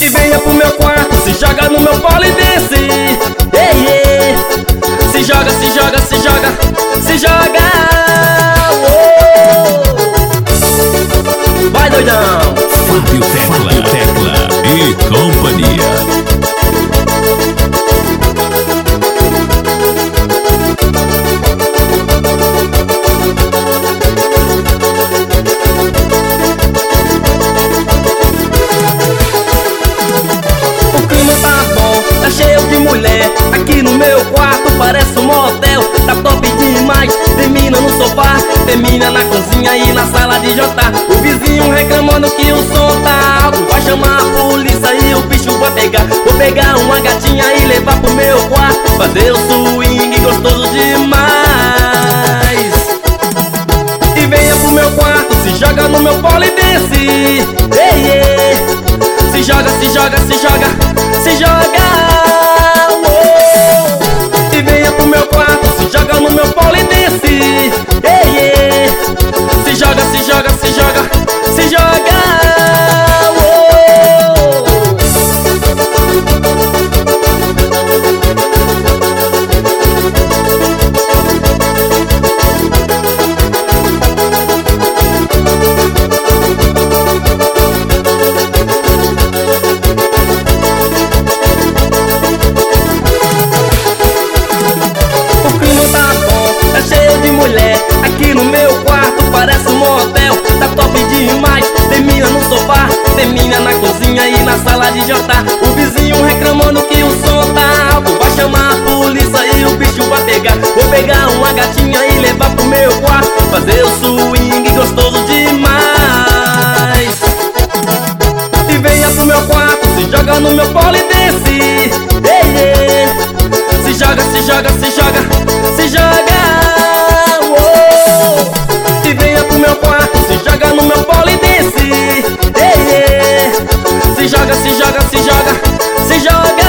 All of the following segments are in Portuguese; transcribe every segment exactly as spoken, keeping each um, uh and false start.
E venha pro meu quarto, se joga no meu polo e desce. Ei, ei. Se joga, se joga, se joga, se joga. Oh. Vai, doidão. Fábio Tecla, Tecla e companhia. Aqui no meu quarto parece um motel. Tá top demais, tem mina no sofá, tem mina na cozinha e na sala de jantar. O vizinho reclamando que o som tá alto. Vai chamar a polícia e o bicho vai pegar. Vou pegar uma gatinha e levar pro meu quarto, fazer o swing gostoso demais. E venha pro meu quarto, se joga no meu polo e desce. Ei, ei. Se joga, se joga, se joga, se joga. E venha pro meu quarto, se joga no meu polo e desce. Ei, ei. Se joga, se joga, se joga, se joga. Aqui no meu quarto parece um motel. Tá top demais, tem mina no sofá, tem mina na cozinha e na sala de jantar. O vizinho reclamando que o som tá alto. Vai chamar a polícia e o bicho vai pegar. Vou pegar uma gatinha e levar pro meu quarto, fazer o swing gostoso demais. E venha pro meu quarto, se joga no meu polo e desce. Ei, ei. Se joga, se joga, se joga, se joga. E venha pro meu quarto, se joga no meu polo e desce. Ei, ei. Se joga, se joga, se joga, se joga.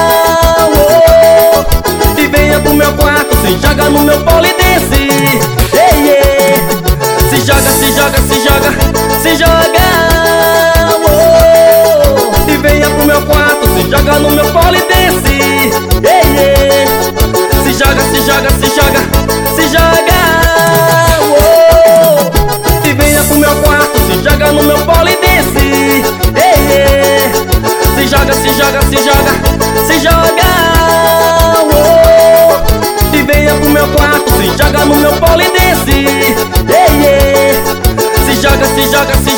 Oh. E venha pro meu quarto, se joga no meu polo e desce. Ei, ei. Se joga, se joga, se joga, se joga. Oh. E venha pro meu quarto, se joga no meu polo e desce. Ei, ei. Se joga, se joga, se joga, se joga. E venha pro meu quarto, se joga no meu polo e desce. Ei, ei. Se joga, se joga, se joga, se joga. Oh. E venha pro meu quarto, se joga no meu polo e desce. Ei, ei. Se joga, se joga, se